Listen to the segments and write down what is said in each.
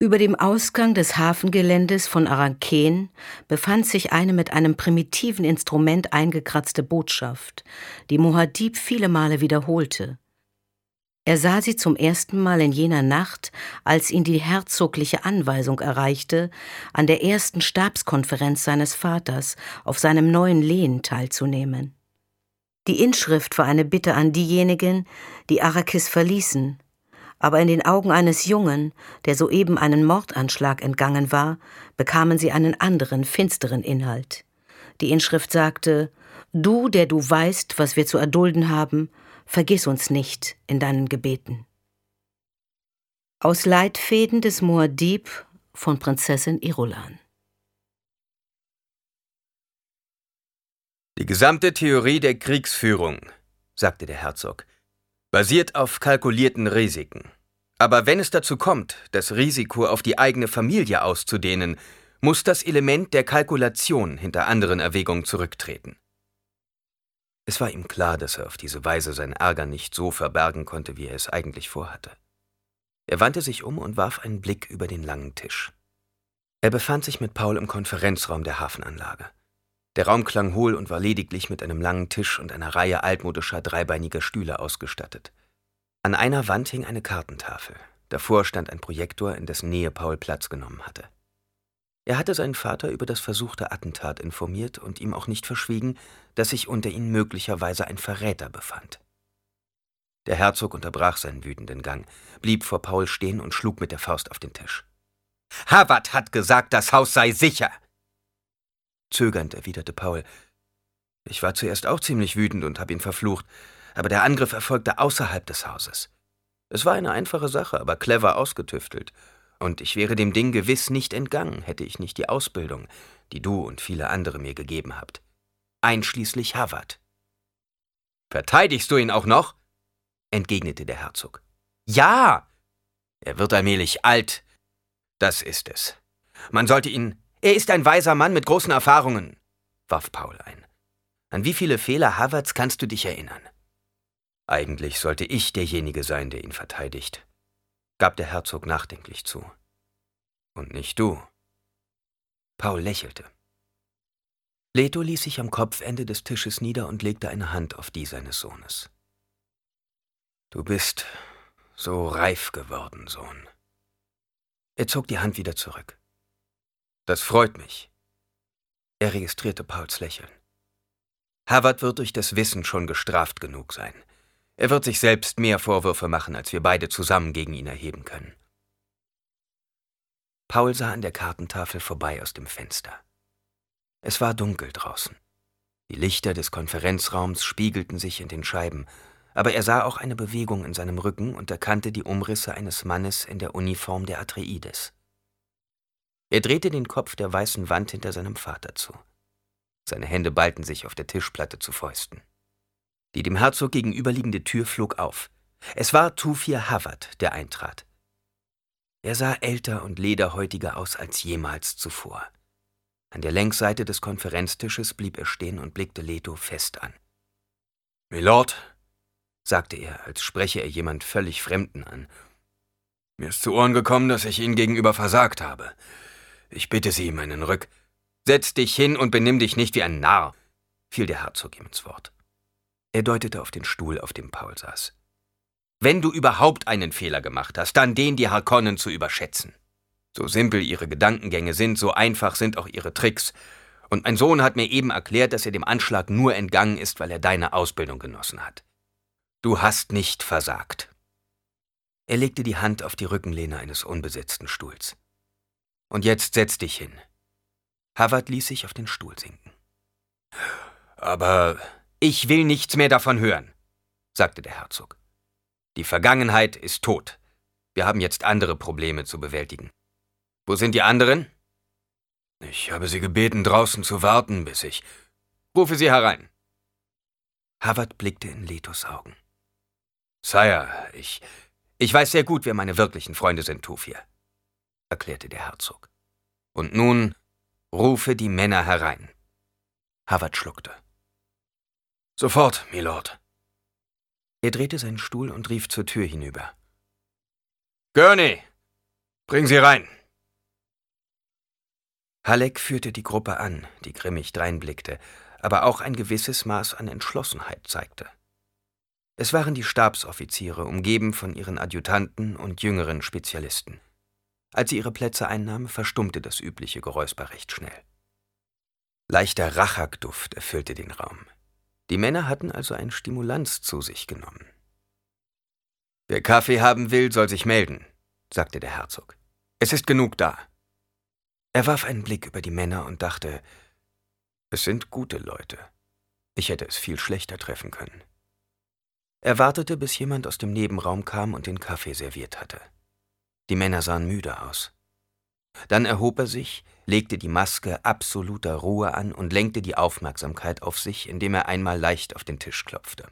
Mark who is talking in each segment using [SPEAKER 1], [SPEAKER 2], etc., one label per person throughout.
[SPEAKER 1] Über dem Ausgang des Hafengeländes von Aranquén befand sich eine mit einem primitiven Instrument eingekratzte Botschaft, die Muad'Dib viele Male wiederholte. Er sah sie zum ersten Mal in jener Nacht, als ihn die herzogliche Anweisung erreichte, an der ersten Stabskonferenz seines Vaters auf seinem neuen Lehen teilzunehmen. Die Inschrift war eine Bitte an diejenigen, die Arrakis verließen, aber in den Augen eines Jungen, der soeben einen Mordanschlag entgangen war, bekamen sie einen anderen, finsteren Inhalt. Die Inschrift sagte: »Du, der du weißt, was wir zu erdulden haben, vergiss uns nicht in deinen Gebeten.« Aus Leitfäden des Muad'Dib von Prinzessin Irulan.
[SPEAKER 2] Die gesamte Theorie der Kriegsführung, sagte der Herzog, basiert auf kalkulierten Risiken. Aber wenn es dazu kommt, das Risiko auf die eigene Familie auszudehnen, muss das Element der Kalkulation hinter anderen Erwägungen zurücktreten. Es war ihm klar, dass er auf diese Weise seinen Ärger nicht so verbergen konnte, wie er es eigentlich vorhatte. Er wandte sich um und warf einen Blick über den langen Tisch. Er befand sich mit Paul im Konferenzraum der Hafenanlage. Der Raum klang hohl und war lediglich mit einem langen Tisch und einer Reihe altmodischer dreibeiniger Stühle ausgestattet. An einer Wand hing eine Kartentafel. Davor stand ein Projektor, in dessen Nähe Paul Platz genommen hatte. Er hatte seinen Vater über das versuchte Attentat informiert und ihm auch nicht verschwiegen, dass sich unter ihnen möglicherweise ein Verräter befand. Der Herzog unterbrach seinen wütenden Gang, blieb vor Paul stehen und schlug mit der Faust auf den Tisch. »Hawat hat gesagt, das Haus sei sicher!« Zögernd erwiderte Paul: »Ich war zuerst auch ziemlich wütend und habe ihn verflucht, aber der Angriff erfolgte außerhalb des Hauses. Es war eine einfache Sache, aber clever ausgetüftelt. Und ich wäre dem Ding gewiss nicht entgangen, hätte ich nicht die Ausbildung, die du und viele andere mir gegeben habt. Einschließlich Hawat.« »Verteidigst du ihn auch noch?« entgegnete der Herzog. »Ja! Er wird allmählich alt. Das ist es. Man sollte ihn... Er ist ein weiser Mann mit großen Erfahrungen«, warf Paul ein. »An wie viele Fehler Hawats kannst du dich erinnern?« »Eigentlich sollte ich derjenige sein, der ihn verteidigt«, gab der Herzog nachdenklich zu. »Und nicht du.« Paul lächelte. Leto ließ sich am Kopfende des Tisches nieder und legte eine Hand auf die seines Sohnes. »Du bist so reif geworden, Sohn.« Er zog die Hand wieder zurück. »Das freut mich.« Er registrierte Pauls Lächeln. »Hawat wird durch das Wissen schon gestraft genug sein. Er wird sich selbst mehr Vorwürfe machen, als wir beide zusammen gegen ihn erheben können.« Paul sah an der Kartentafel vorbei aus dem Fenster. Es war dunkel draußen. Die Lichter des Konferenzraums spiegelten sich in den Scheiben, aber er sah auch eine Bewegung in seinem Rücken und erkannte die Umrisse eines Mannes in der Uniform der Atreides. Er drehte den Kopf der weißen Wand hinter seinem Vater zu. Seine Hände ballten sich auf der Tischplatte zu Fäusten. Die dem Herzog gegenüberliegende Tür flog auf. Es war Thufir Hawat, der eintrat. Er sah älter und lederhäutiger aus als jemals zuvor. An der Längsseite des Konferenztisches blieb er stehen und blickte Leto fest an. »Milord«, sagte er, als spreche er jemand völlig Fremden an, »mir ist zu Ohren gekommen, dass ich Ihnen gegenüber versagt habe. Ich bitte Sie, meinen Rück...« »Setz dich hin und benimm dich nicht wie ein Narr«, fiel der Herzog ihm ins Wort. Er deutete auf den Stuhl, auf dem Paul saß. »Wenn du überhaupt einen Fehler gemacht hast, dann den, die Harkonnen zu überschätzen. So simpel ihre Gedankengänge sind, so einfach sind auch ihre Tricks. Und mein Sohn hat mir eben erklärt, dass er dem Anschlag nur entgangen ist, weil er deine Ausbildung genossen hat. Du hast nicht versagt.« Er legte die Hand auf die Rückenlehne eines unbesetzten Stuhls. »Und jetzt setz dich hin.« Hawat ließ sich auf den Stuhl sinken. »Aber ich will nichts mehr davon hören«, sagte der Herzog. »Die Vergangenheit ist tot. Wir haben jetzt andere Probleme zu bewältigen. Wo sind die anderen?« »Ich habe sie gebeten, draußen zu warten, bis ich...« »Rufe sie herein.« Hawat blickte in Letos Augen. »Sire, ich weiß sehr gut, wer meine wirklichen Freunde sind, Thufir«, erklärte der Herzog. »Und nun rufe die Männer herein.« Hawat schluckte. »Sofort, Milord.« Er drehte seinen Stuhl und rief zur Tür hinüber. »Gurney, Bring sie rein! Halleck führte die Gruppe an, die grimmig dreinblickte, aber auch ein gewisses Maß an Entschlossenheit zeigte. Es waren die Stabsoffiziere, umgeben von ihren Adjutanten und jüngeren Spezialisten. Als sie ihre Plätze einnahmen, verstummte das übliche Geräusper recht schnell. Leichter Rachakduft erfüllte den Raum. Die Männer hatten also ein Stimulanz zu sich genommen. »Wer Kaffee haben will, soll sich melden«, sagte der Herzog. »Es ist genug da.« Er warf einen Blick über die Männer und dachte, es sind gute Leute. Ich hätte es viel schlechter treffen können. Er wartete, bis jemand aus dem Nebenraum kam und den Kaffee serviert hatte. Die Männer sahen müde aus. Dann erhob er sich, legte die Maske absoluter Ruhe an und lenkte die Aufmerksamkeit auf sich, indem er einmal leicht auf den Tisch klopfte.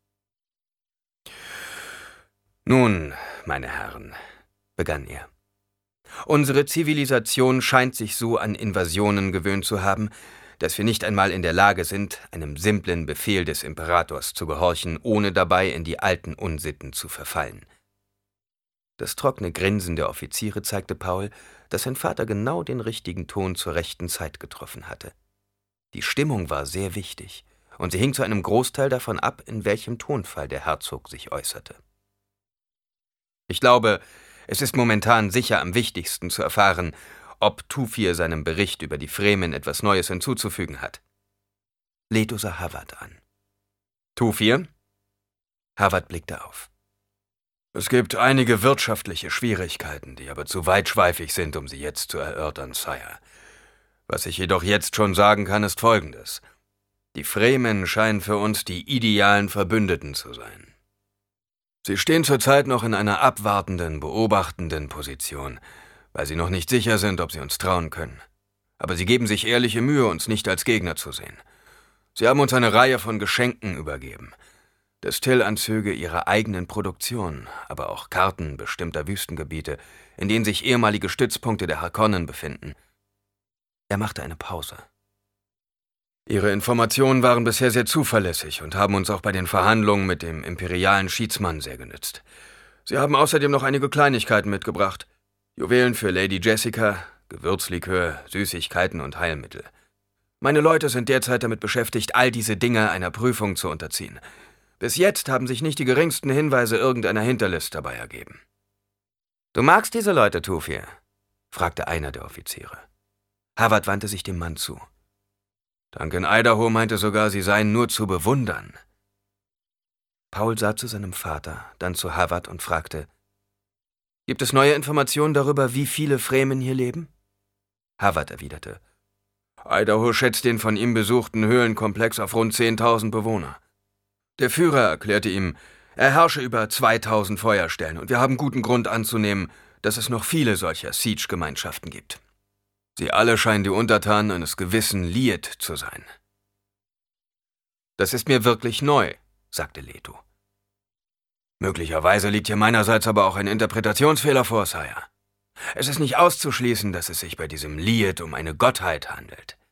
[SPEAKER 2] »Nun, meine Herren«, begann er, »unsere Zivilisation scheint sich so an Invasionen gewöhnt zu haben, dass wir nicht einmal in der Lage sind, einem simplen Befehl des Imperators zu gehorchen, ohne dabei in die alten Unsitten zu verfallen.« Das trockene Grinsen der Offiziere zeigte Paul, dass sein Vater genau den richtigen Ton zur rechten Zeit getroffen hatte. Die Stimmung war sehr wichtig, und sie hing zu einem Großteil davon ab, in welchem Tonfall der Herzog sich äußerte. »Ich glaube, es ist momentan sicher am wichtigsten zu erfahren, ob Tufir seinem Bericht über die Fremen etwas Neues hinzuzufügen hat.« Leto sah Havard an. »Tufir?« Havard blickte auf. »Es gibt einige wirtschaftliche Schwierigkeiten, die aber zu weitschweifig sind, um sie jetzt zu erörtern, Sire. Was ich jedoch jetzt schon sagen kann, ist Folgendes. Die Fremen scheinen für uns die idealen Verbündeten zu sein. Sie stehen zurzeit noch in einer abwartenden, beobachtenden Position, weil sie noch nicht sicher sind, ob sie uns trauen können. Aber sie geben sich ehrliche Mühe, uns nicht als Gegner zu sehen. Sie haben uns eine Reihe von Geschenken übergeben. Destillanzüge ihrer eigenen Produktion, aber auch Karten bestimmter Wüstengebiete, in denen sich ehemalige Stützpunkte der Harkonnen befinden. Er machte eine Pause. Ihre Informationen waren bisher sehr zuverlässig und haben uns auch bei den Verhandlungen mit dem imperialen Schiedsmann sehr genützt. Sie haben außerdem noch einige Kleinigkeiten mitgebracht. Juwelen für Lady Jessica, Gewürzlikör, Süßigkeiten und Heilmittel. Meine Leute sind derzeit damit beschäftigt, all diese Dinge einer Prüfung zu unterziehen. Bis jetzt haben sich nicht die geringsten Hinweise irgendeiner Hinterlist dabei ergeben. »Du magst diese Leute, Tufir?« fragte einer der Offiziere. Havard wandte sich dem Mann zu. Duncan Idaho meinte sogar, sie seien nur zu bewundern. Paul sah zu seinem Vater, dann zu Havard und fragte, »Gibt es neue Informationen darüber, wie viele Fremen hier leben?« Havard erwiderte, »Idaho schätzt den von ihm besuchten Höhlenkomplex auf rund 10.000 Bewohner. Der Führer erklärte ihm, er herrsche über 2.000 Feuerstellen und wir haben guten Grund anzunehmen, dass es noch viele solcher Siege-Gemeinschaften gibt. Sie alle scheinen die Untertanen eines gewissen Liet zu sein.« »Das ist mir wirklich neu«, sagte Leto. »Möglicherweise liegt hier meinerseits aber auch ein Interpretationsfehler vor, Sire. Es ist nicht auszuschließen, dass es sich bei diesem Liet um eine Gottheit handelt.